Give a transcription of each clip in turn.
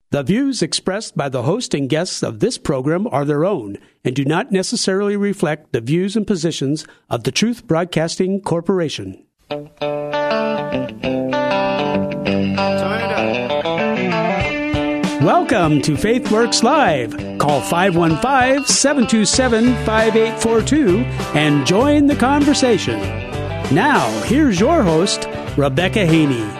The views expressed by the host and guests of this program are their own and do not necessarily reflect the views and positions of the Truth Broadcasting Corporation. Welcome to FaithWorks Live. Call 515-727-5842 and join the conversation. Now, here's your host, Rebecca Haney.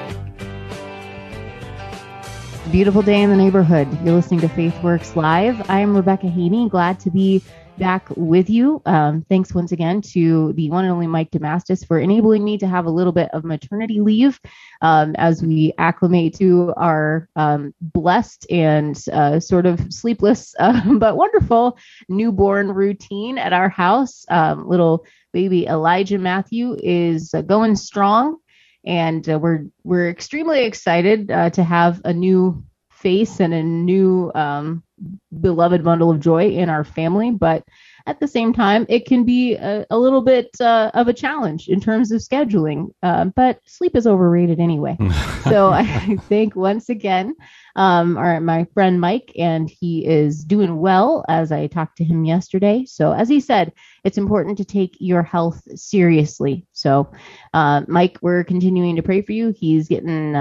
Beautiful day in the neighborhood. You're listening to FaithWorks Live. I'm Rebecca Haney. Glad to be back with you. Thanks once again to the one and only Mike Damastis for enabling me to have a little bit of maternity leave as we acclimate to our blessed and sort of sleepless but wonderful newborn routine at our house. Little baby Elijah Matthew is going strong. And we're extremely excited to have a new face and a new beloved bundle of joy in our family. But at the same time, it can be a little bit of a challenge in terms of scheduling. But sleep is overrated anyway. So I thank once again my friend Mike, and he is doing well as I talked to him yesterday. So as he said, it's important to take your health seriously. So Mike, we're continuing to pray for you. He's getting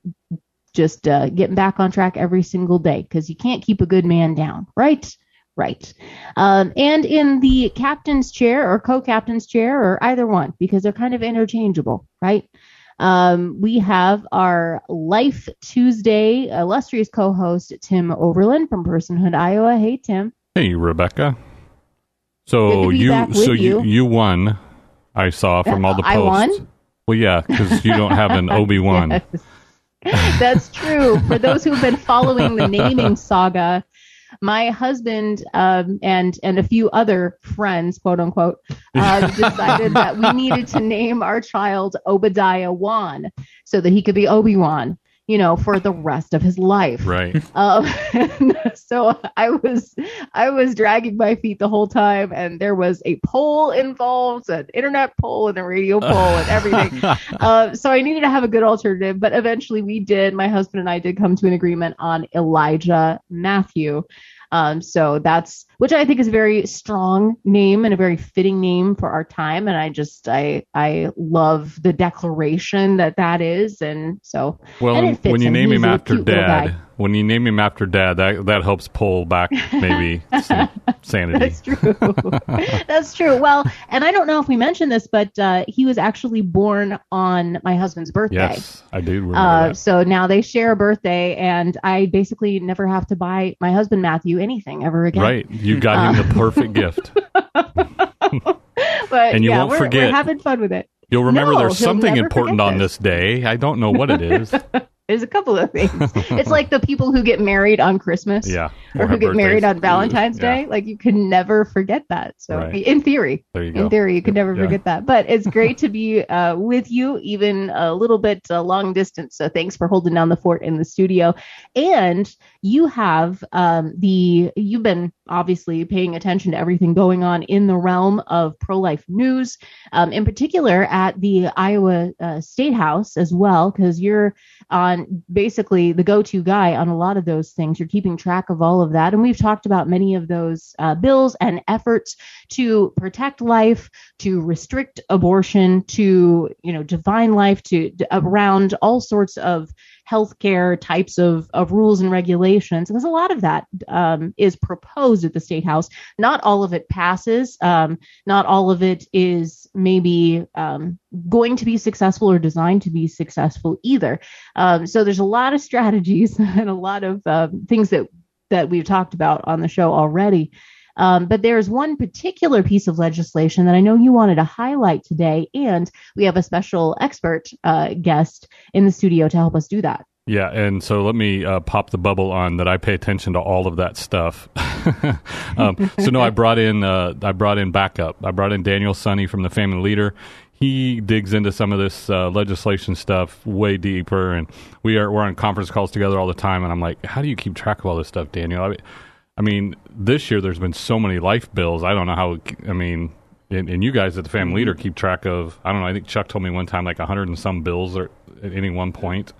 getting back on track every single day because you can't keep a good man down, right? Right. And in the captain's chair or co-captain's chair or either one, because they're kind of interchangeable, right? We have our Life Tuesday illustrious co-host, Tim Overland from Personhood, Iowa. Hey, Tim. Hey, Rebecca. So you won, I saw from all the posts. I won? Well, yeah, because you don't have an Obi-Wan. Yes. That's true. For those who've been following the naming saga, my husband and a few other friends, quote unquote, decided that we needed to name our child Obadiah Wan so that he could be Obi-Wan, for the rest of his life. Right. So I was dragging my feet the whole time, and there was a poll involved, an internet poll and a radio poll and everything. So I needed to have a good alternative, but eventually we did. My husband and I did come to an agreement on Elijah Matthew. So that's, which I think is a very strong name and a very fitting name for our time. And I love the declaration that is. And so, well, and when you name him after Dad, that helps pull back maybe some sanity. That's true. That's true. Well, and I don't know if we mentioned this, but he was actually born on my husband's birthday. Yes, I do remember that. So now they share a birthday, and I basically never have to buy my husband Matthew anything ever again. Right. You got him the perfect gift. But and you won't forget. We're having fun with it. You'll remember there's something important on this day. I don't know what it is. There's a couple of things. It's like the people who get married on Christmas, or who get married on Valentine's Day. Like, you can never forget that. So in theory, you can never forget that. But it's great to be with you, even a little bit long distance. So thanks for holding down the fort in the studio. And you have you've been obviously paying attention to everything going on in the realm of pro-life news, in particular at the Iowa State House as well, because you're on basically the go-to guy on a lot of those things. You're keeping track of all of that. And we've talked about many of those bills and efforts to protect life, to restrict abortion, to, define life, to around all sorts of healthcare types of rules and regulations. Because a lot of that is proposed at the State House. Not all of it passes. Not all of it is maybe going to be successful or designed to be successful either. So there's a lot of strategies and a lot of things that we've talked about on the show already. But there's one particular piece of legislation that I know you wanted to highlight today, and we have a special expert guest in the studio to help us do that. Yeah, and so let me pop the bubble on that. I pay attention to all of that stuff. So no, I brought in backup. I brought in Daniel Sunny from the Family Leader. He digs into some of this legislation stuff way deeper, and we're on conference calls together all the time. And I'm like, how do you keep track of all this stuff, Daniel? I mean, this year there's been so many life bills. I don't know how. I mean, and you guys at the Family Leader keep track of. I don't know. I think Chuck told me one time like 100 and some bills at any one point.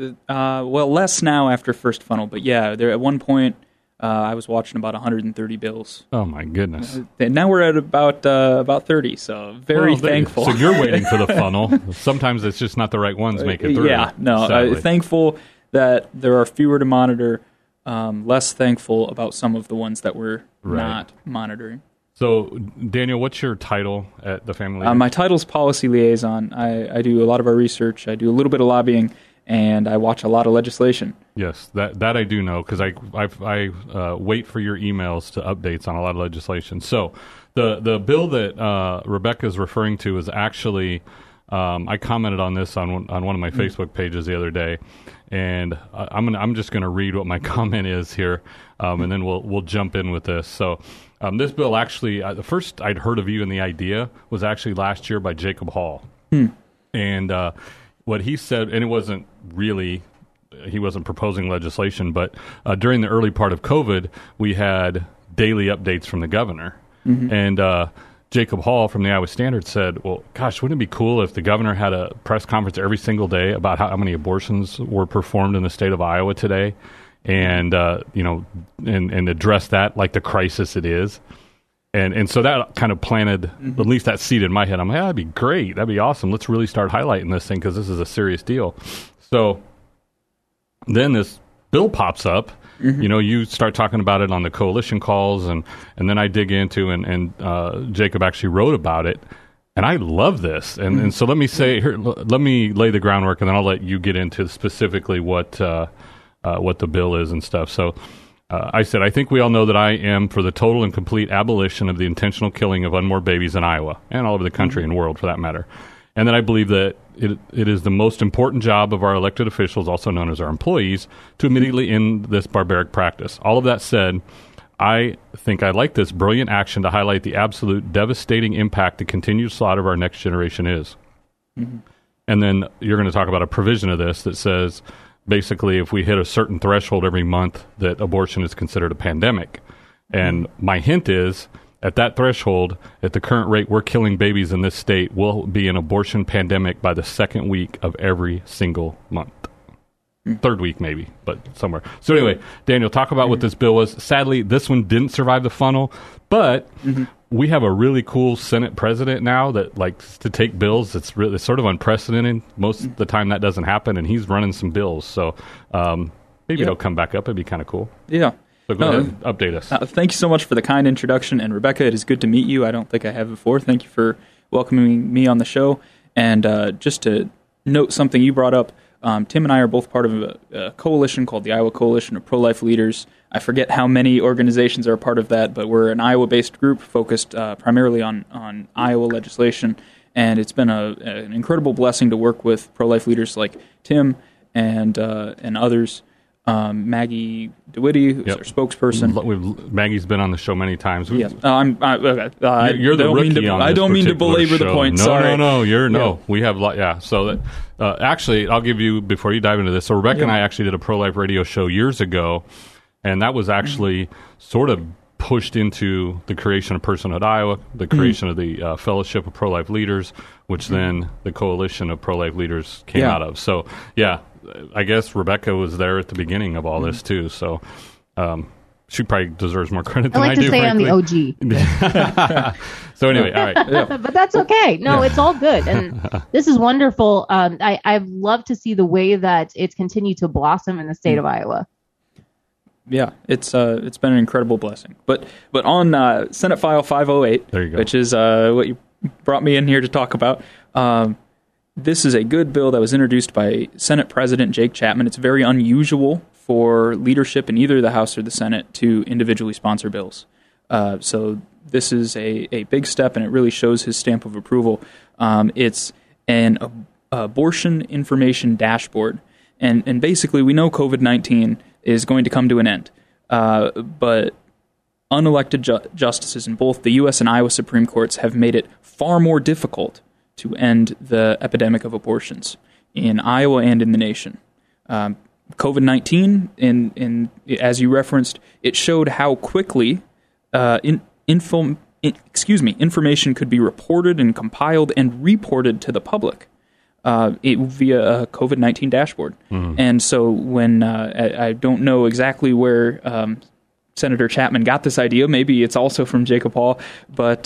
Well, less now after first funnel, but yeah, there at one point I was watching about 130 bills. Oh my goodness! And now we're at about 30, so very thankful. So you're waiting for the funnel. Sometimes it's just not the right ones make it through. Yeah, no, thankful that there are fewer to monitor. Less thankful about some of the ones that we're not monitoring. So, Daniel, what's your title at the Family Leader? My title's Policy Liaison. I do a lot of our research. I do a little bit of lobbying, and I watch a lot of legislation. Yes, that I do know, because I wait for your emails to updates on a lot of legislation. So, the bill that Rebecca is referring to is actually, I commented on this on one of my Facebook pages the other day, and I'm just going to read what my comment is here, and then we'll jump in with this. So. This bill actually, the first I'd heard of even the idea was actually last year by Jacob Hall. And what he said, and it wasn't really, he wasn't proposing legislation, but during the early part of COVID, we had daily updates from the governor. And Jacob Hall from the Iowa Standard said, well, gosh, wouldn't it be cool if the governor had a press conference every single day about how many abortions were performed in the state of Iowa today? And and address that like the crisis it is, and so that kind of planted at least that seed in my head. I'm like, that'd be great, that'd be awesome. Let's really start highlighting this thing because this is a serious deal. So then this bill pops up. You start talking about it on the coalition calls, and then I dig into and Jacob actually wrote about it. And I love this, and so let me say here, let me lay the groundwork, and then I'll let you get into specifically what the bill is and stuff. So I said, I think we all know that I am for the total and complete abolition of the intentional killing of unborn babies in Iowa and all over the country and world for that matter. And that I believe that it is the most important job of our elected officials, also known as our employees, to immediately end this barbaric practice. All of that said, I think I like this brilliant action to highlight the absolute devastating impact the continued slaughter of our next generation is. And then you're going to talk about a provision of this that says, basically, if we hit a certain threshold every month, that abortion is considered a pandemic. And my hint is, at that threshold, at the current rate we're killing babies in this state, we'll be an abortion pandemic by the second week of every single month. Third week, maybe, but somewhere. So anyway, Daniel, talk about what this bill was. Sadly, this one didn't survive the funnel, but we have a really cool Senate president now that likes to take bills. It's sort of unprecedented. Most of the time that doesn't happen, and he's running some bills. So maybe it'll come back up. It'd be kind of cool. Yeah. So go ahead, update us. Thank you so much for the kind introduction. And Rebecca, it is good to meet you. I don't think I have before. Thank you for welcoming me on the show. And just to note something you brought up, Tim and I are both part of a coalition called the Iowa Coalition of Pro-Life Leaders. I forget how many organizations are a part of that, but we're an Iowa-based group focused primarily on Iowa legislation. And it's been an incredible blessing to work with pro-life leaders like Tim and others. Maggie DeWitty, who's our spokesperson. Maggie's been on the show many times. Yes. You're the rookie on this. I don't mean to belabor the point. Sorry. No. We have so that actually, I'll give you before you dive into this. So Rebecca and I actually did a pro-life radio show years ago, and that was actually sort of pushed into the creation of Personhood Iowa, the creation of the Fellowship of Pro-Life Leaders, which then the Coalition of Pro-Life Leaders came out of. So I guess Rebecca was there at the beginning of all this too, so she probably deserves more credit than I do. I like to say I'm the OG. So anyway, all right. But that's okay. No, it's all good, and this is wonderful. I'd love to see the way that it's continued to blossom in the state of Iowa. Yeah, it's been an incredible blessing. But on Senate File 508, which is what you brought me in here to talk about. This is a good bill that was introduced by Senate President Jake Chapman. It's very unusual for leadership in either the House or the Senate to individually sponsor bills. So this is a big step, and it really shows his stamp of approval. It's an abortion information dashboard. And basically, we know COVID-19 is going to come to an end. But unelected justices in both the U.S. and Iowa Supreme Courts have made it far more difficult to end the epidemic of abortions in Iowa and in the nation. COVID-19, as you referenced, it showed how quickly information could be reported and compiled and reported to the public. via a COVID-19 dashboard. And so when I don't know exactly where Senator Chapman got this idea, maybe it's also from Jacob Hall, but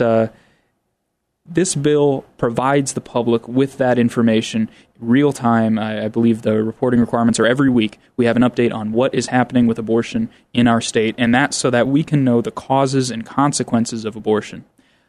this bill provides the public with that information real time. I believe the reporting requirements are every week. We have an update on what is happening with abortion in our state, and that's so that we can know the causes and consequences of abortion.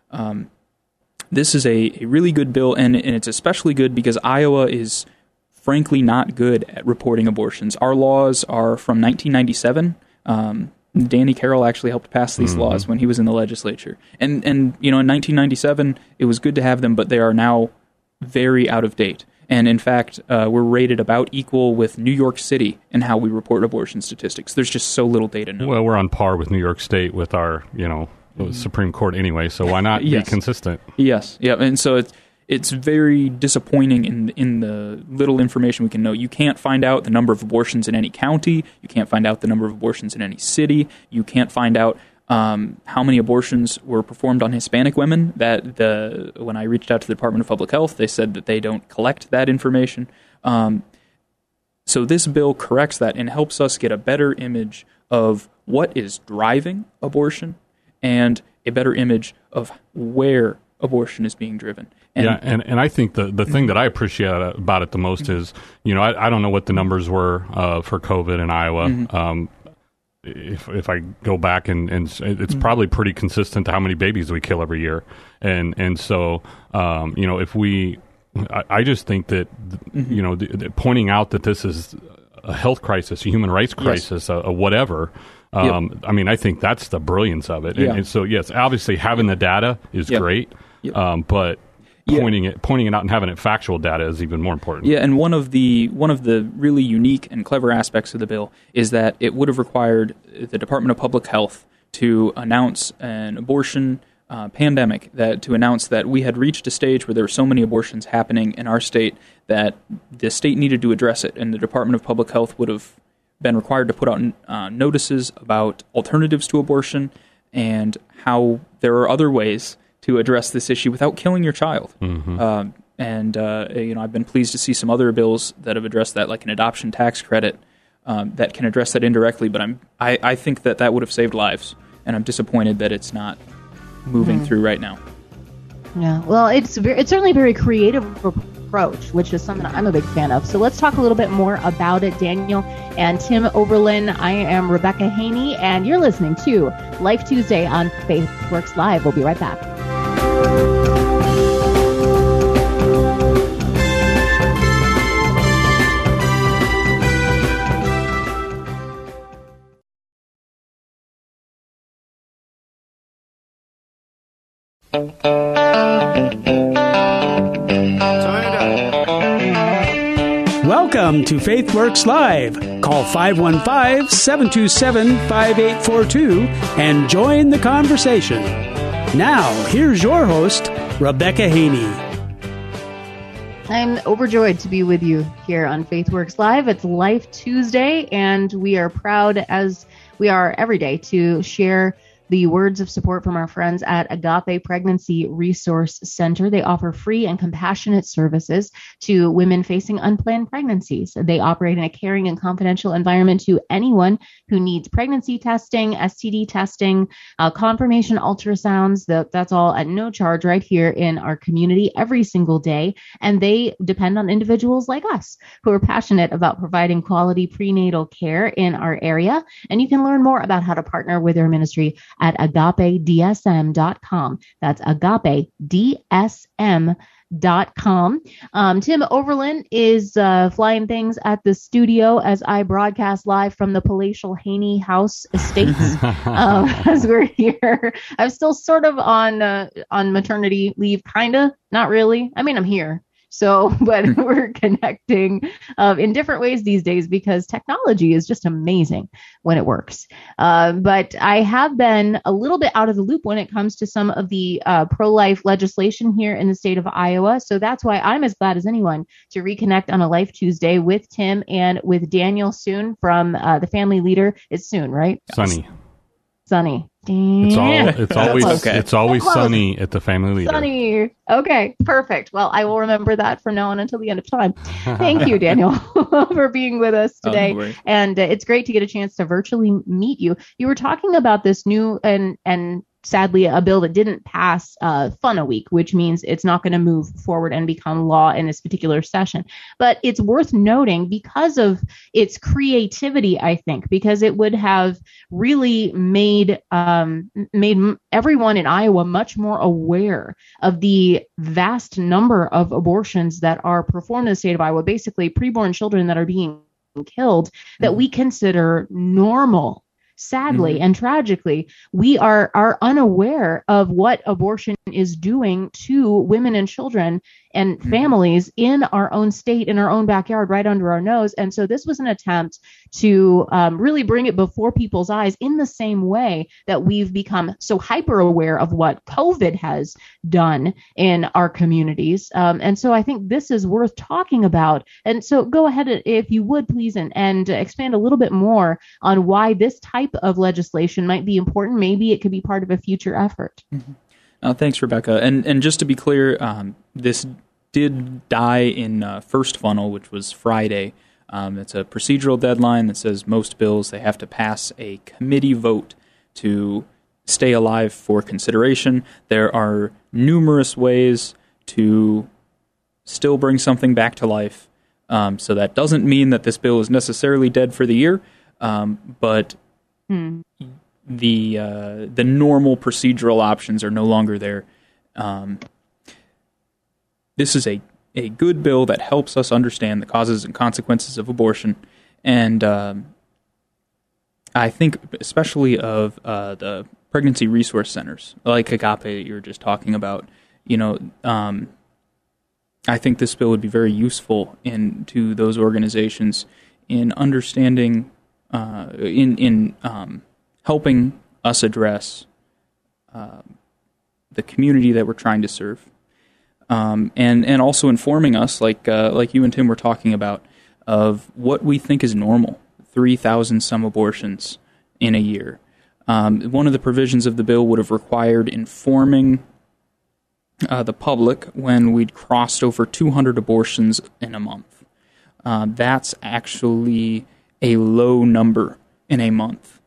This is a really good bill, and it's especially good because Iowa is frankly not good at reporting abortions. Our laws are from 1997. Danny Carroll actually helped pass these laws when he was in the legislature. And in 1997, it was good to have them, but they are now very out of date. And in fact, we're rated about equal with New York City in how we report abortion statistics. There's just so little data now. Well, we're on par with New York State with our, Supreme Court anyway, so why not be consistent? Yes, yeah, and so it's very disappointing in the little information we can know. You can't find out the number of abortions in any county. You can't find out the number of abortions in any city. You can't find out how many abortions were performed on Hispanic women. When I reached out to the Department of Public Health, they said that they don't collect that information. So this bill corrects that and helps us get a better image of what is driving abortion and a better image of where abortion is being driven. And I think the thing that I appreciate about it the most is, I don't know what the numbers were for COVID in Iowa. If I go back and it's probably pretty consistent to how many babies we kill every year. And so, if we, I just think that, pointing out that this is a health crisis, a human rights crisis, a whatever, I think that's the brilliance of it. And so, yes, obviously having the data is great, but pointing it out and having it factual data is even more important. Yeah, and one of the really unique and clever aspects of the bill is that it would have required the Department of Public Health to announce an abortion pandemic, to announce that we had reached a stage where there were so many abortions happening in our state that the state needed to address it, and the Department of Public Health would have been required to put out notices about alternatives to abortion and how there are other ways to address this issue without killing your child. I've been pleased to see some other bills that have addressed that, like an adoption tax credit that can address that indirectly. But I think that would have saved lives, and I'm disappointed that it's not moving through right now. Yeah, well, it's certainly a very creative approach, which is something I'm a big fan of. So let's talk a little bit more about it, Daniel and Tim Oberlin. I am Rebecca Haney, and you're listening to Life Tuesday on FaithWorks Live. We'll be right back. Welcome to FaithWorks Live. Call 515-727-5842 and join the conversation. Now, here's your host, Rebecca Haney. I'm overjoyed to be with you here on FaithWorks Live. It's Life Tuesday, and we are proud, as we are every day, to share the words of support from our friends at Agape Pregnancy Resource Center. They offer free and compassionate services to women facing unplanned pregnancies. They operate in a caring and confidential environment to anyone who needs pregnancy testing, STD testing, confirmation ultrasounds. That's all at no charge right here in our community every single day. And they depend on individuals like us who are passionate about providing quality prenatal care in our area. And you can learn more about how to partner with their ministry at agapedsm.com. That's agapedsm.com. Tim Oberlin is flying things at the studio as I broadcast live from the palatial Haney House Estates as we're here. I'm still sort of on maternity leave, kind of, not really. I mean, I'm here. So, but we're connecting in different ways these days because technology is just amazing when it works. But I have been a little bit out of the loop when it comes to some of the pro-life legislation here in the state of Iowa. So that's why I'm as glad as anyone to reconnect on a Life Tuesday with Tim and with Daniel Soon from the Family Leader. It's Soon, right? Sunny. sunny. It's always sunny at the Family Leader. Sunny. Okay, perfect. Well, I will remember that from now on until the end of time. Thank you, Daniel, for being with us today. No and it's great to get a chance to virtually meet you. You were talking about this new and sadly a bill that didn't pass Fun a Week, which means it's not going to move forward and become law in this particular session. But it's worth noting because of its creativity, I think, because it would have really made everyone in Iowa much more aware of the vast number of abortions that are performed in the state of Iowa, basically preborn children that are being killed, that we consider normal. Sadly and tragically, we are unaware of what abortion is doing to women and children and families in our own state, in our own backyard, right under our nose. And so this was an attempt to really bring it before people's eyes in the same way that we've become so hyper aware of what COVID has done in our communities. And so I think this is worth talking about. And so go ahead, if you would, please, and expand a little bit more on why this type of legislation might be important. Maybe it could be part of a future effort. Thanks, Rebecca. And just to be clear, this did die in first funnel, which was Friday. It's a procedural deadline that says most bills, they have to pass a committee vote to stay alive for consideration. There are numerous ways to still bring something back to life. So that doesn't mean that this bill is necessarily dead for the year, but the normal procedural options are no longer there. This is a good bill that helps us understand the causes and consequences of abortion, and I think especially of the pregnancy resource centers, like Agape that you were just talking about. I think this bill would be very useful to those organizations in understanding, in helping us address the community that we're trying to serve. And also informing us, like you and Tim were talking about, of what we think is normal. 3,000 some abortions in a year. One of the provisions of the bill would have required informing the public when we'd crossed over 200 abortions in a month. That's actually a low number in a month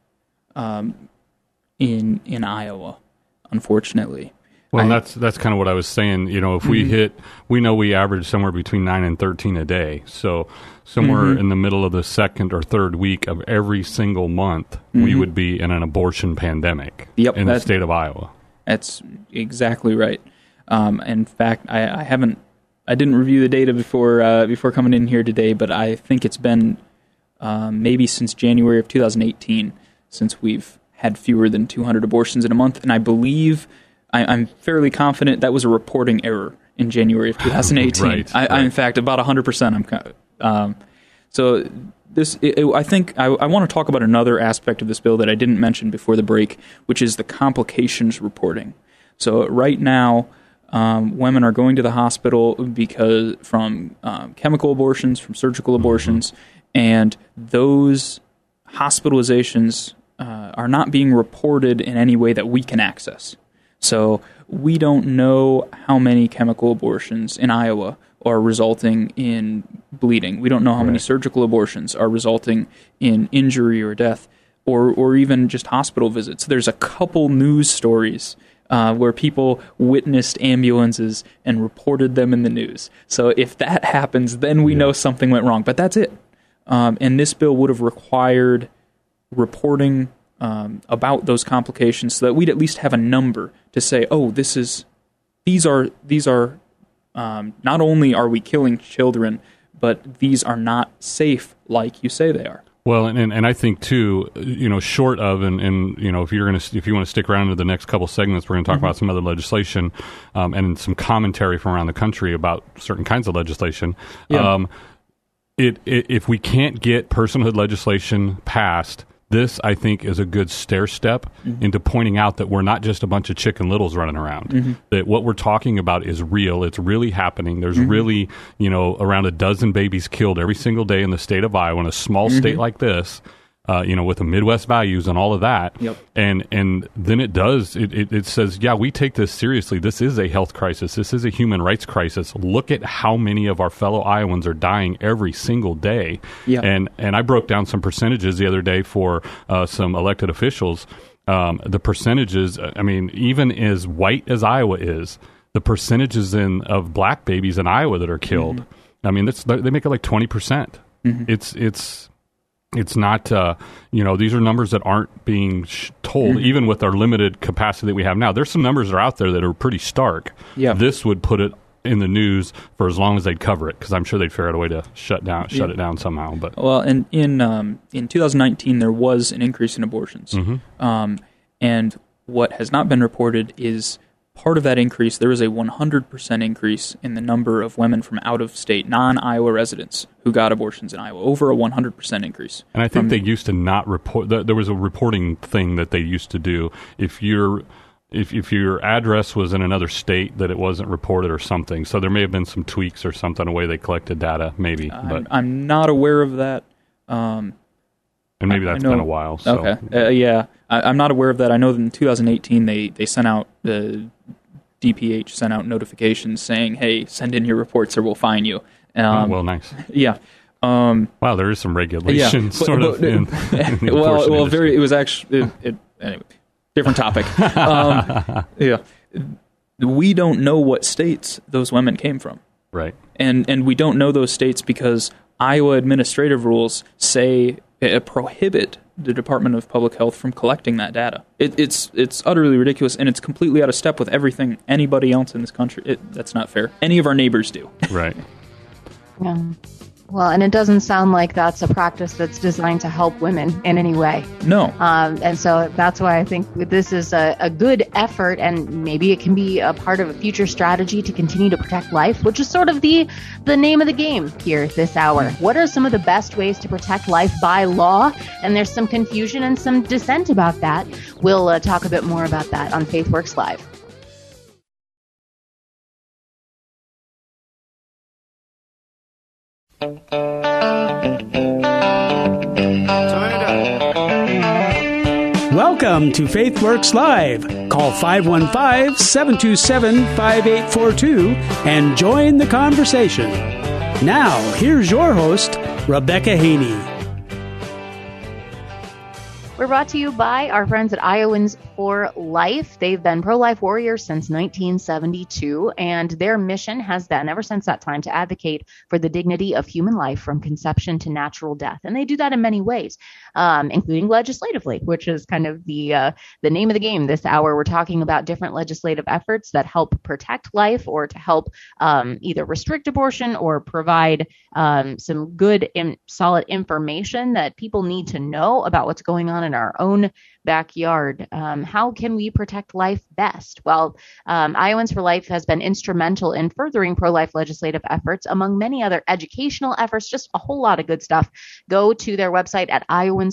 in Iowa, unfortunately. Well, that's kind of what I was saying. If we know we average somewhere between 9 and 13 a day. So somewhere in the middle of the second or third week of every single month, we would be in an abortion pandemic in the state of Iowa. That's exactly right. In fact, I didn't review the data before coming in here today, but I think it's been maybe since January of 2018 since we've had fewer than 200 abortions in a month, and I believe. I'm fairly confident that was a reporting error in January of 2018. Right. I in fact, about 100%. So this, I think, I want to talk about another aspect of this bill that I didn't mention before the break, which is the complications reporting. So right now, women are going to the hospital because from chemical abortions, from surgical abortions, and those hospitalizations are not being reported in any way that we can access. So we don't know how many chemical abortions in Iowa are resulting in bleeding. We don't know how many surgical abortions are resulting in injury or death, or even just hospital visits. There's a couple news stories where people witnessed ambulances and reported them in the news. So if that happens, then we know something went wrong. But that's it. And this bill would have required reporting about those complications, so that we'd at least have a number to say, oh, these are not only are we killing children, but these are not safe like you say they are. Well, and I think too, short of and if you want to stick around to the next couple segments, we're going to talk about some other legislation and some commentary from around the country about certain kinds of legislation. Yeah. If we can't get personhood legislation passed, this, I think, is a good stair step into pointing out that we're not just a bunch of Chicken Littles running around. That what we're talking about is real. It's really happening. There's really, around a dozen babies killed every single day in the state of Iowa, in a small state like this. with the Midwest values and all of that. Yep. And then it says, yeah, we take this seriously. This is a health crisis. This is a human rights crisis. Look at how many of our fellow Iowans are dying every single day. Yeah. And I broke down some percentages the other day for some elected officials. The percentages, I mean, even as white as Iowa is, the percentages of black babies in Iowa that are killed, I mean, they make it like 20%. It's not, these are numbers that aren't being told, even with our limited capacity that we have now. There's some numbers that are out there that are pretty stark. Yeah. This would put it in the news for as long as they'd cover it, because I'm sure they'd figure out a way to shut it down somehow. But well, and in 2019 there was an increase in abortions, and what has not been reported is part of that increase. There was a 100% increase in the number of women from out of state, non-Iowa residents who got abortions in Iowa. Over a 100% increase. And I think they used to not report. There was a reporting thing that they used to do if your address was in another state, that it wasn't reported or something. So there may have been some tweaks or something, a way they collected data, maybe. But I'm not aware of that. And maybe that's been a while. So. Okay. Yeah. I'm not aware of that. I know that in 2018 they sent out, the DPH sent out notifications saying, hey, send in your reports or we'll fine you. Well, nice. Yeah. Wow, there is some regulation in the it was actually, anyway. Different topic. Yeah, we don't know what states those women came from, right? And we don't know those states because Iowa administrative rules say prohibit the Department of Public Health from collecting that data. It's utterly ridiculous, and it's completely out of step with everything anybody else in this country. That's not fair. Any of our neighbors do. Right. Yeah. Well, and it doesn't sound like that's a practice that's designed to help women in any way. No. And so that's why I think this is a good effort, and maybe it can be a part of a future strategy to continue to protect life, which is sort of the name of the game here this hour. What are some of the best ways to protect life by law? And there's some confusion and some dissent about that. We'll talk a bit more about that on FaithWorks Live. Welcome to FaithWorks Live. Call 515-727-5842 and join the conversation. Now, here's your host, Rebecca Haney. We're brought to you by our friends at Iowans for Life. They've been pro-life warriors since 1972, and their mission has been, ever since that time, to advocate for the dignity of human life from conception to natural death. And they do that in many ways, including legislatively, which is kind of the name of the game this hour. We're talking about different legislative efforts that help protect life or to help either restrict abortion or provide some good and solid information that people need to know about what's going on in our own backyard. How can we protect life best? Well, Iowans for Life has been instrumental in furthering pro-life legislative efforts, among many other educational efforts, just a whole lot of good stuff. Go to their website at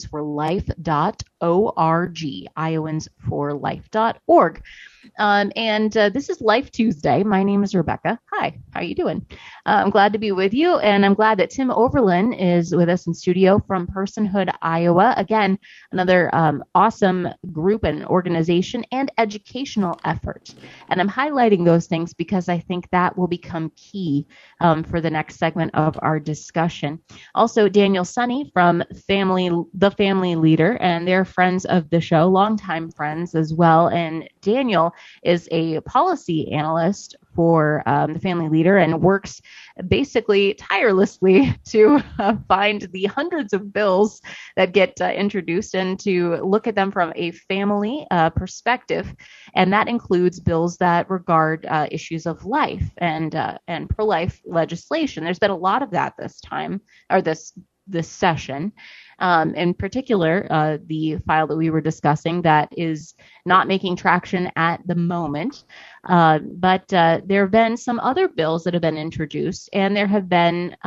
iowansforlife.org, iowansforlife.org. And this is Life Tuesday. My name is Rebecca. Hi, how are you doing? I'm glad to be with you, and I'm glad that Tim Overland is with us in studio from Personhood, Iowa. Again, another awesome group and organization and educational effort. And I'm highlighting those things because I think that will become key for the next segment of our discussion. Also, Daniel Sunny from The Family Leader, and they're friends of the show, longtime friends as well. And Daniel is a policy analyst for The Family Leader and works basically tirelessly to find the hundreds of bills that get introduced and to look at them from a family perspective. And that includes bills that regard issues of life and pro-life legislation. There's been a lot of that this time, or this session. In particular, the file that we were discussing that is not making traction at the moment. But there have been some other bills that have been introduced, and there have been,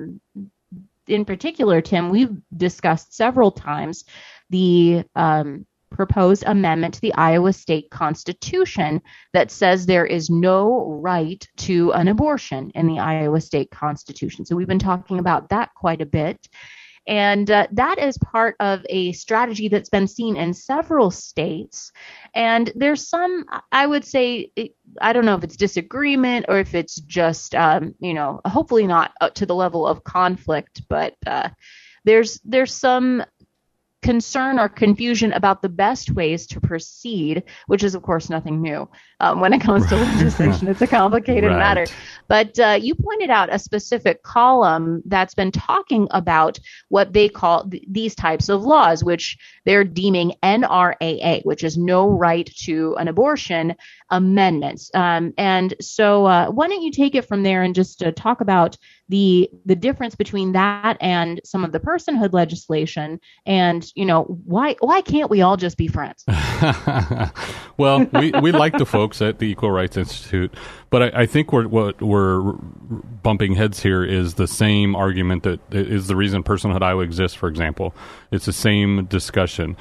in particular, Tim, we've discussed several times the proposed amendment to the Iowa State Constitution that says there is no right to an abortion in the Iowa State Constitution. So we've been talking about that quite a bit. And that is part of a strategy that's been seen in several states. And there's some, I would say, I don't know if it's disagreement or if it's just, hopefully not to the level of conflict, but there's some concern or confusion about the best ways to proceed, which is, of course, nothing new when it comes to legislation. It's a complicated matter. But you pointed out a specific column that's been talking about what they call these types of laws, which they're deeming NRAA, which is No Right to an Abortion amendments. And so why don't you take it from there and just talk about the difference between that and some of the personhood legislation, and why can't we all just be friends? Well, we like the folks at the Equal Rights Institute, but I think what we're bumping heads here is the same argument that is the reason Personhood Iowa exists. For example, it's the same discussion.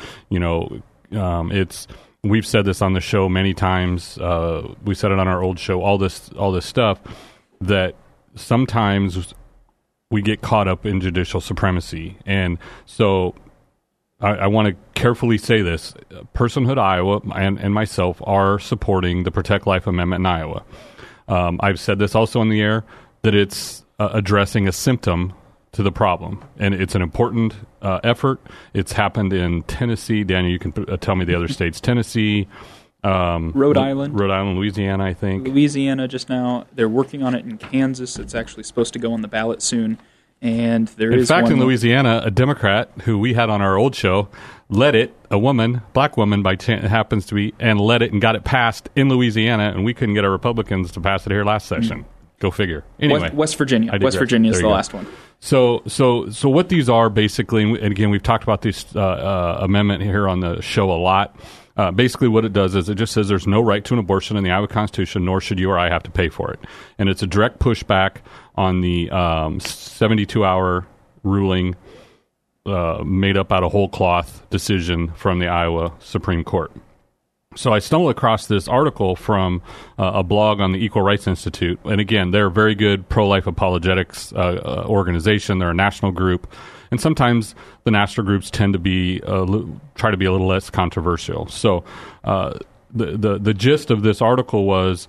It's we've said this on the show many times. We said it on our old show. All this stuff that sometimes we get caught up in judicial supremacy. And so I want to carefully say this. Personhood Iowa and myself are supporting the Protect Life Amendment in Iowa. I've said this also on the air, that it's addressing a symptom to the problem. And it's an important effort. It's happened in Tennessee. Daniel, you can tell me the other states. Tennessee, Rhode Island, Louisiana, I think. Louisiana just now. They're working on it in Kansas. It's actually supposed to go on the ballot soon. And in fact, in Louisiana, a Democrat who we had on our old show led it, a woman, black woman by chance happens to be, and led it and got it passed in Louisiana, and we couldn't get our Republicans to pass it here last session. Mm-hmm. Go figure. Anyway, West Virginia. West Virginia is the last one. So what these are basically, and again, we've talked about this amendment here on the show a lot. Basically what it does is it just says there's no right to an abortion in the Iowa Constitution, nor should you or I have to pay for it. And it's a direct pushback on the 72-hour ruling made up out of whole cloth decision from the Iowa Supreme Court. So I stumbled across this article from a blog on the Equal Rights Institute. And again, they're a very good pro-life apologetics organization. They're a national group. And sometimes the national groups tend to be try to be a little less controversial. So the gist of this article was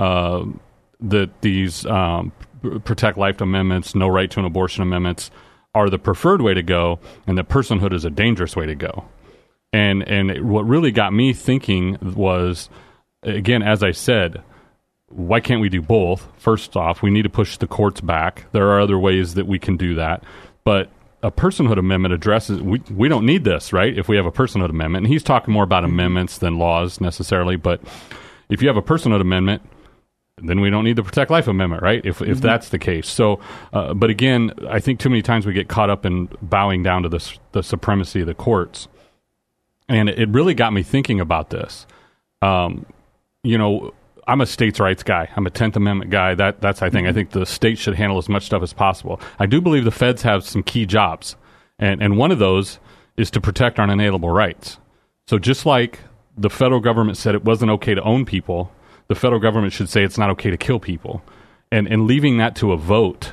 that these Protect Life amendments, No Right to an Abortion amendments, are the preferred way to go, and that personhood is a dangerous way to go. And what really got me thinking was, again, as I said, why can't we do both? First off, we need to push the courts back. There are other ways that we can do that. But a personhood amendment addresses, we don't need this, right, if we have a personhood amendment. And he's talking more about amendments than laws necessarily. But if you have a personhood amendment, then we don't need the Protect Life amendment, right, if that's the case. So, but again, I think too many times we get caught up in bowing down to the supremacy of the courts. And it really got me thinking about this. I'm a states' rights guy. I'm a 10th Amendment guy. That's I think. I think the state should handle as much stuff as possible. I do believe the feds have some key jobs. And one of those is to protect our unalienable rights. So just like the federal government said it wasn't okay to own people, the federal government should say it's not okay to kill people. And leaving that to a vote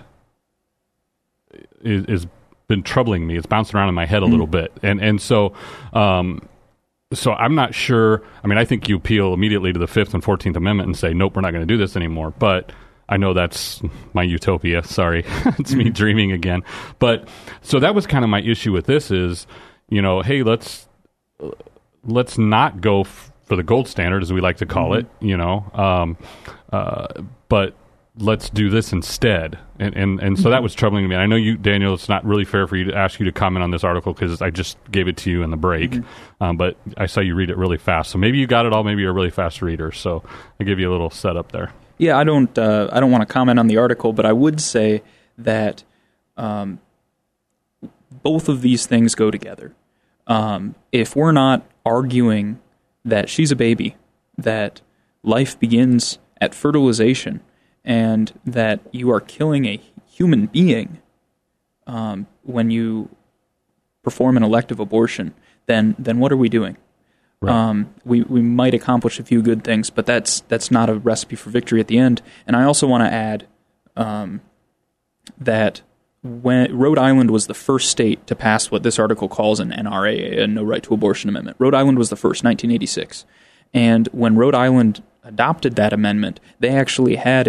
is been troubling me. It's bouncing around in my head a little bit. And so so I'm not sure. I mean, I think you appeal immediately to the 5th and 14th Amendment and say, nope, we're not going to do this anymore. But I know that's my utopia. Sorry. It's me dreaming again. But so that was kind of my issue with this is, hey, let's not go for the gold standard, as we like to call it, but let's do this instead. And so that was troubling to me. And I know you, Daniel, it's not really fair for you to ask you to comment on this article because I just gave it to you in the break. But I saw you read it really fast. So maybe you got it all. Maybe you're a really fast reader. So I give you a little setup there. Yeah, I don't want to comment on the article, but I would say that both of these things go together. If we're not arguing that she's a baby, that life begins at fertilization, and that you are killing a human being when you perform an elective abortion, then what are we doing? Right. We might accomplish a few good things, but that's not a recipe for victory at the end. And I also want to add that when Rhode Island was the first state to pass what this article calls an NRA, a No Right to Abortion Amendment. Rhode Island was the first, 1986. And when Rhode Island adopted that amendment, they actually had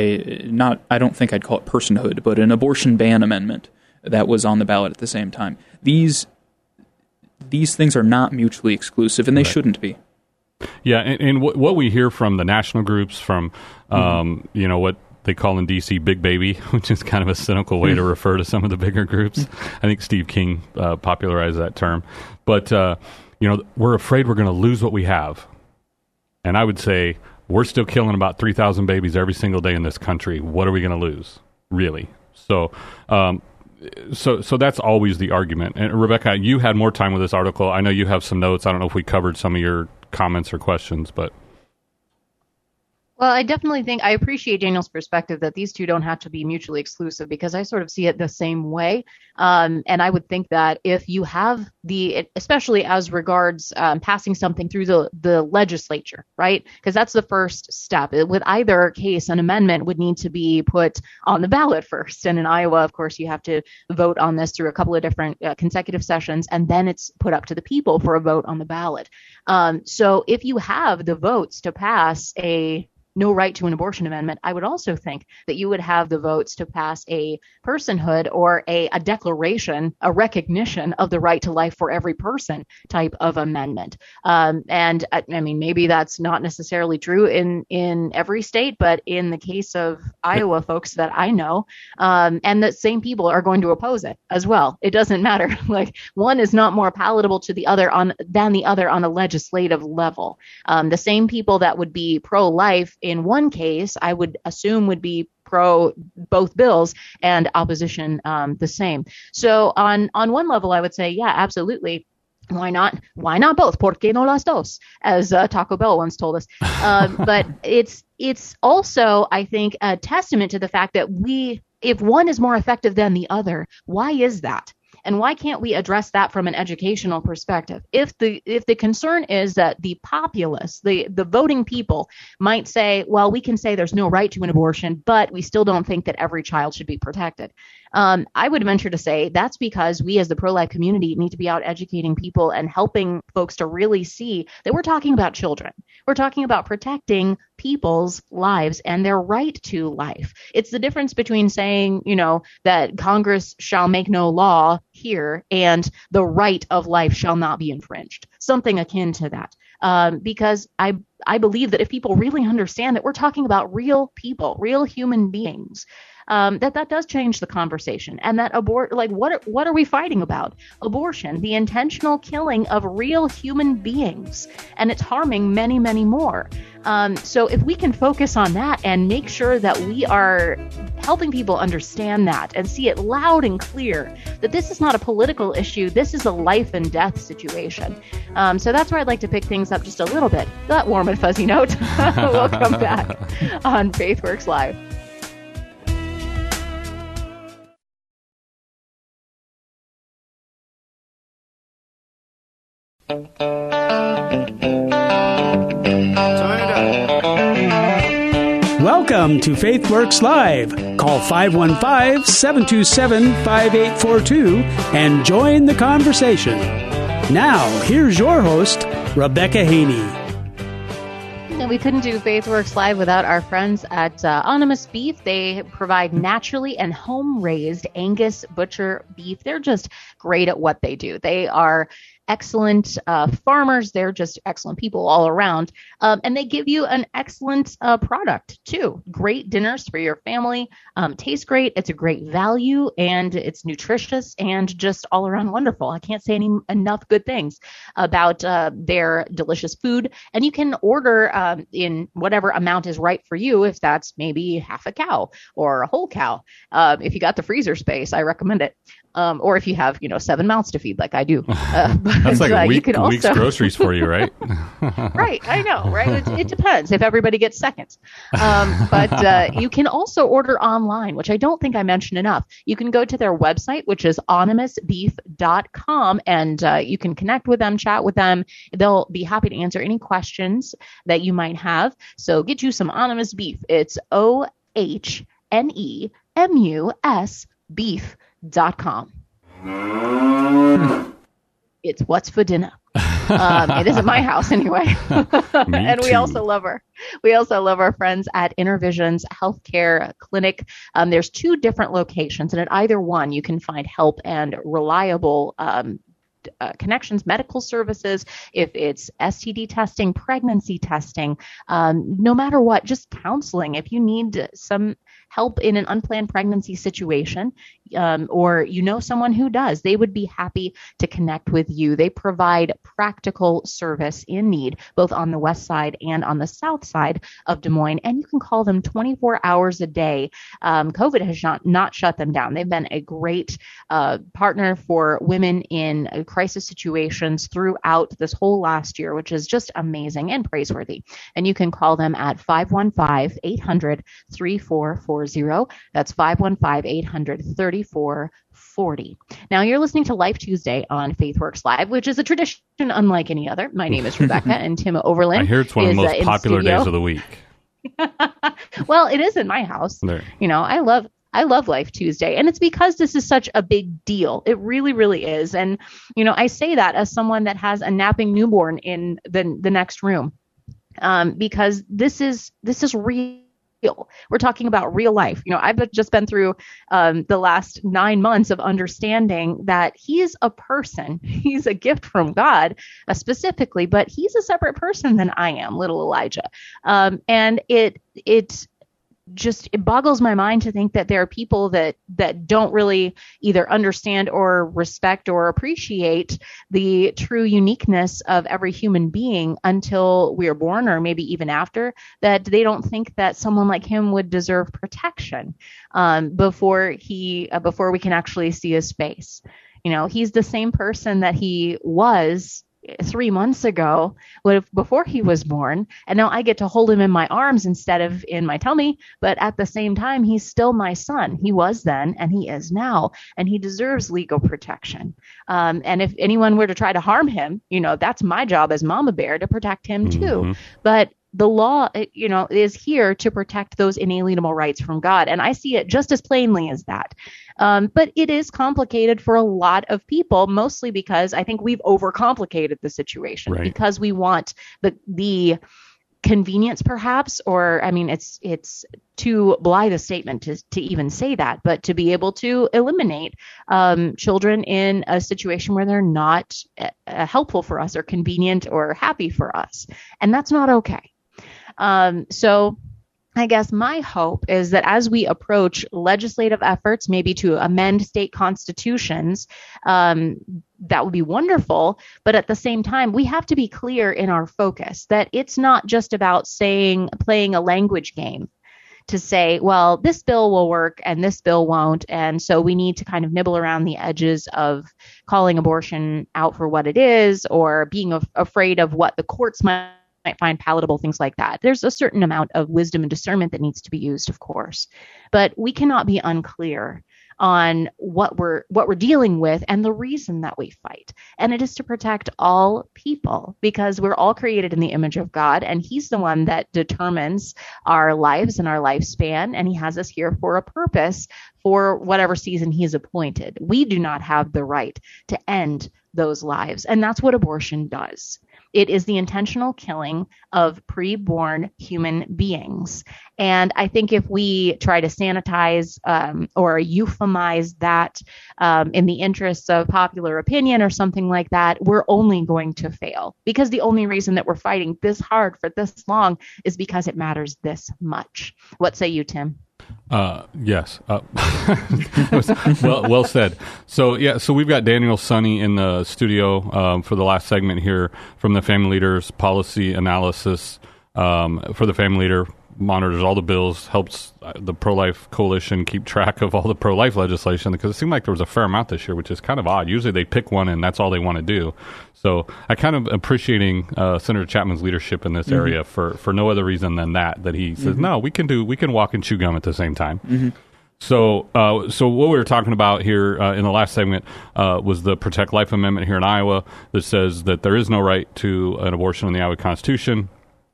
I don't think I'd call it personhood, but an abortion ban amendment that was on the ballot at the same time. These things are not mutually exclusive, and they shouldn't be. Yeah, and what we hear from the national groups, from what they call in D.C. Big Baby, which is kind of a cynical way to refer to some of the bigger groups. I think Steve King popularized that term. But, we're afraid we're going to lose what we have. And I would say we're still killing about 3,000 babies every single day in this country. What are we going to lose, really? So that's always the argument. And Rebecca, you had more time with this article. I know you have some notes. I don't know if we covered some of your comments or questions, but... Well, I definitely think I appreciate Daniel's perspective that these two don't have to be mutually exclusive, because I sort of see it the same way. And I would think that if you have especially as regards passing something through the legislature, right? Because that's the first step. With either case, an amendment would need to be put on the ballot first. And in Iowa, of course, you have to vote on this through a couple of different consecutive sessions, and then it's put up to the people for a vote on the ballot. So if you have the votes to pass a No Right to an Abortion Amendment, I would also think that you would have the votes to pass a personhood or a declaration, a recognition of the right to life for every person type of amendment. And I mean, maybe that's not necessarily true in every state, but in the case of Iowa folks that I know, and the same people are going to oppose it as well. It doesn't matter. Like, one is not more palatable to the other than the other on a legislative level. The same people that would be pro-life in one case, I would assume would be pro both bills, and opposition the same. So on one level, I would say, yeah, absolutely. Why not? Why not both? ¿Por qué no las dos? As Taco Bell once told us. But it's also, I think, a testament to the fact that if one is more effective than the other, why is that? And why can't we address that from an educational perspective? If the concern is that the populace, the voting people might say, well, we can say there's no right to an abortion, but we still don't think that every child should be protected. I would venture to say that's because we as the pro-life community need to be out educating people and helping folks to really see that we're talking about children. We're talking about protecting people's lives and their right to life. It's the difference between saying, that Congress shall make no law here and the right of life shall not be infringed. Something akin to that. Because I believe that if people really understand that we're talking about real people, real human beings, that does change the conversation. And that what are we fighting about? Abortion, the intentional killing of real human beings, and it's harming many, many more. So if we can focus on that and make sure that we are helping people understand that and see it loud and clear that this is not a political issue, this is a life and death situation. So that's where I'd like to pick things up just a little bit. That warm and fuzzy note. We'll come back on FaithWorks Live. Welcome to FaithWorks Live. Call 515-727-5842 and join the conversation. Now, here's your host, Rebecca Haney. We couldn't do FaithWorks Live without our friends at Animus Beef. They provide naturally and home-raised Angus butcher beef. They're just great at what they do. They are excellent farmers. They're just excellent people all around. And they give you an excellent product, too. Great dinners for your family. Tastes great. It's a great value, and it's nutritious and just all around wonderful. I can't say enough good things about their delicious food. And you can order in whatever amount is right for you, if that's maybe half a cow or a whole cow. If you got the freezer space, I recommend it. Or if you have, 7 mouths to feed like I do. That's like a week's groceries for you, right? Right. I know, right? It depends if everybody gets seconds. But you can also order online, which I don't think I mentioned enough. You can go to their website, which is animusbeef.com, and you can connect with them, chat with them. They'll be happy to answer any questions that you might have. So get you some Animus Beef. It's OHNEMUS beef.com. It's what's for dinner. It isn't my house anyway. And we also love our friends at Intervisions Healthcare Clinic. There's 2 different locations, and at either one you can find help and reliable connections, medical services, if it's STD testing, pregnancy testing, no matter what, just counseling. If you need some help in an unplanned pregnancy situation, or someone who does, they would be happy to connect with you. They provide practical service in need, both on the west side and on the south side of Des Moines, and you can call them 24 hours a day. COVID has not shut them down. They've been a great partner for women in crisis situations throughout this whole last year, which is just amazing and praiseworthy. And you can call them at 515-800-3440. That's 515-800-3440. Now you're listening to Life Tuesday on FaithWorks Live, which is a tradition unlike any other. My name is Rebecca, and Tim Overland. I hear it's one of the most popular days of the week. Well, it is in my house. There. I love Life Tuesday, and it's because this is such a big deal. It really, really is. And I say that as someone that has a napping newborn in the next room, because this is real. We're talking about real life. I've just been through the last 9 months of understanding that he is a person. He's a gift from God specifically, but he's a separate person than I am, little Elijah. And it boggles my mind to think that there are people that don't really either understand or respect or appreciate the true uniqueness of every human being until we are born, or maybe even after, that they don't think that someone like him would deserve protection before we can actually see his face. He's the same person that he was 3 months ago before he was born, and now I get to hold him in my arms instead of in my tummy, but at the same time he's still my son. He was then and he is now, and he deserves legal protection. And if anyone were to try to harm him, that's my job as Mama Bear to protect him too. Mm-hmm. But the law, is here to protect those inalienable rights from God. And I see it just as plainly as that. But it is complicated for a lot of people, mostly because I think we've overcomplicated the situation, right? Because we want the convenience, perhaps, or it's too blithe a statement to even say that, but to be able to eliminate children in a situation where they're not helpful for us or convenient or happy for us. And that's not okay. So I guess my hope is that as we approach legislative efforts, maybe to amend state constitutions, that would be wonderful. But at the same time, we have to be clear in our focus that it's not just about playing a language game to say, well, this bill will work and this bill won't. And so we need to kind of nibble around the edges of calling abortion out for what it is, or being afraid of what the courts might find palatable, things like that. There's a certain amount of wisdom and discernment that needs to be used, of course, but we cannot be unclear on what we're dealing with and the reason that we fight. And it is to protect all people, because we're all created in the image of God, and he's the one that determines our lives and our lifespan, and he has us here for a purpose, for whatever season he has appointed. We do not have the right to end those lives, and that's what abortion does. It is the intentional killing of preborn human beings. And I think if we try to sanitize or euphemize that in the interests of popular opinion or something like that, we're only going to fail. Because the only reason that we're fighting this hard for this long is because it matters this much. What say you, Tim? Yes. Well said. So we've got Daniel Sunny in the studio for the last segment here from the Family Leaders Policy Analysis. For the Family Leader, monitors all the bills, helps the Pro-Life Coalition keep track of all the pro-life legislation, because it seemed like there was a fair amount this year, which is kind of odd. Usually they pick one and that's all they want to do. So I kind of appreciating Senator Chapman's leadership in this area for no other reason than that he says, no, we can walk and chew gum at the same time. Mm-hmm. So what we were talking about here in the last segment was the Protect Life Amendment here in Iowa that says that there is no right to an abortion in the Iowa Constitution.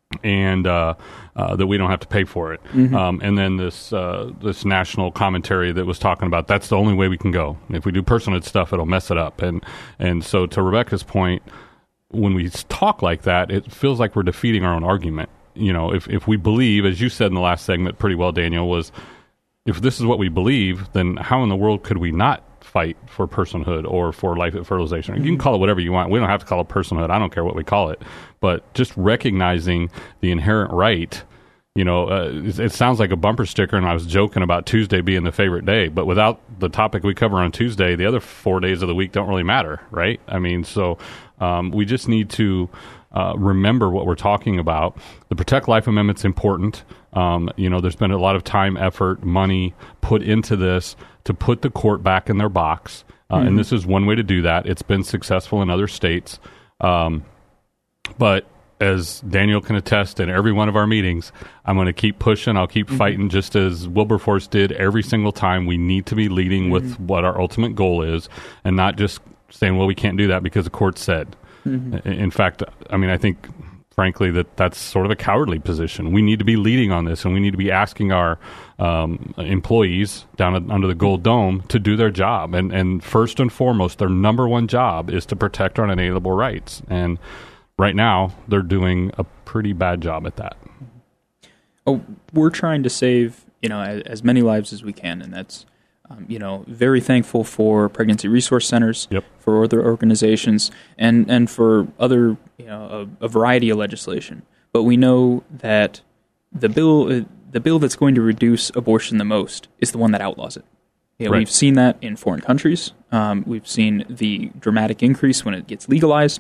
and that we don't have to pay for it. Mm-hmm. And then this national commentary that was talking about that's the only way we can go. If we do personhood stuff, it'll mess it up. And so to Rebecca's point, when we talk like that, it feels like we're defeating our own argument. You know, if we believe, as you said in the last segment pretty well, Daniel, was if this is what we believe, then how in the world could we not fight for personhood or for life at fertilization? Mm-hmm. You can call it whatever you want. We don't have to call it personhood. I don't care what we call it. But just recognizing the inherent right, you know, it sounds like a bumper sticker, and I was joking about Tuesday being the favorite day, but without the topic we cover on Tuesday, the other 4 days of the week don't really matter, right? I mean, so we just need to remember what we're talking about. The Protect Life Amendment's important. You know, there's been a lot of time, effort, money put into this to put the court back in their box. Mm-hmm. And this is one way to do that. It's been successful in other states. But as Daniel can attest in every one of our meetings, I'm going to keep pushing. I'll keep fighting, just as Wilberforce did every single time. We need to be leading with what our ultimate goal is and not just saying, well, we can't do that because the court said. Mm-hmm. In fact, I mean, I think, frankly, that's sort of a cowardly position. We need to be leading on this, and we need to be asking our employees down under the Gold Dome to do their job. And first and foremost, their number one job is to protect our inalienable rights. And right now, they're doing a pretty bad job at that. Oh, we're trying to save, you know, as many lives as we can, and that's, you know, very thankful for pregnancy resource centers, for other organizations, and for other, you know, a variety of legislation. But we know that the bill that's going to reduce abortion the most is the one that outlaws it. You know, We've seen that in foreign countries. We've seen the dramatic increase when it gets legalized.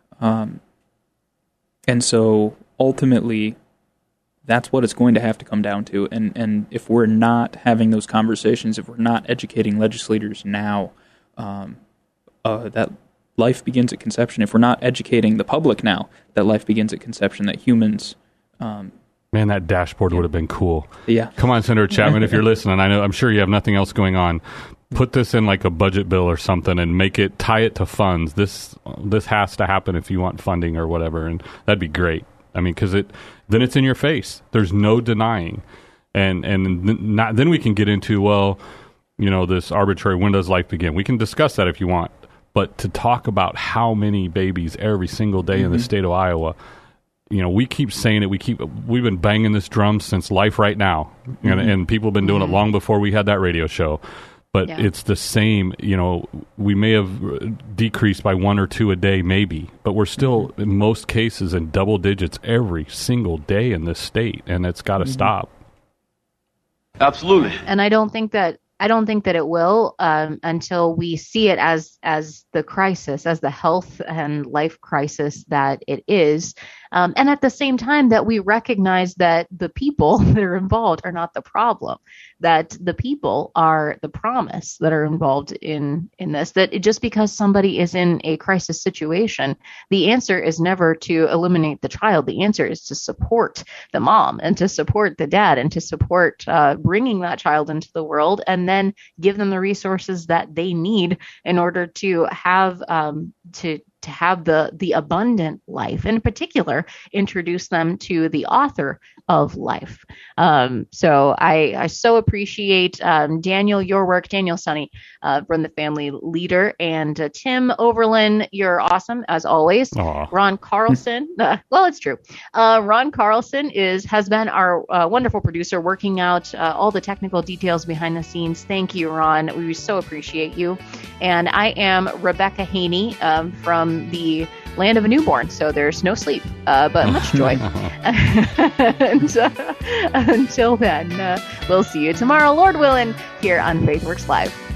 And so ultimately, that's what it's going to have to come down to. And if we're not having those conversations, if we're not educating legislators now, that life begins at conception. If we're not educating the public now, that life begins at conception, that humans... Man, that dashboard would have been cool. Yeah. Come on, Senator Chapman, if you're listening. I'm sure you have nothing else going on. Put this in like a budget bill or something and tie it to funds. This has to happen if you want funding or whatever, and that'd be great. I mean, because then it's in your face. There's no denying, and then we can get into, well, you know, this arbitrary when does life begin? We can discuss that if you want, but to talk about how many babies every single day in the state of Iowa, you know, we keep saying it. We've been banging this drum since Life Right Now, and people have been doing it long before we had that radio show. But it's the same, you know, we may have decreased by 1 or 2 a day maybe, but we're still in most cases in double digits every single day in this state, and it's got to stop. Absolutely. And I don't think that it will until we see it as the crisis, as the health and life crisis that it is. And at the same time that we recognize that the people that are involved are not the problem, that the people are the promise that are involved in this, that just because somebody is in a crisis situation, the answer is never to eliminate the child. The answer is to support the mom and to support the dad and to support bringing that child into the world, and then give them the resources that they need in order to have to have the abundant life, in particular, introduce them to the author of life. So I so appreciate Daniel, your work, Daniel Sunny from the Family Leader, and Tim Overland, you're awesome as always. Aww. Ron Carlson, well, it's true. Ron Carlson has been our wonderful producer, working out all the technical details behind the scenes. Thank you, Ron. We so appreciate you. And I am Rebecca Haney from the land of a newborn, so there's no sleep, but much joy. And until then, we'll see you tomorrow, Lord willing, here on FaithWorks Live.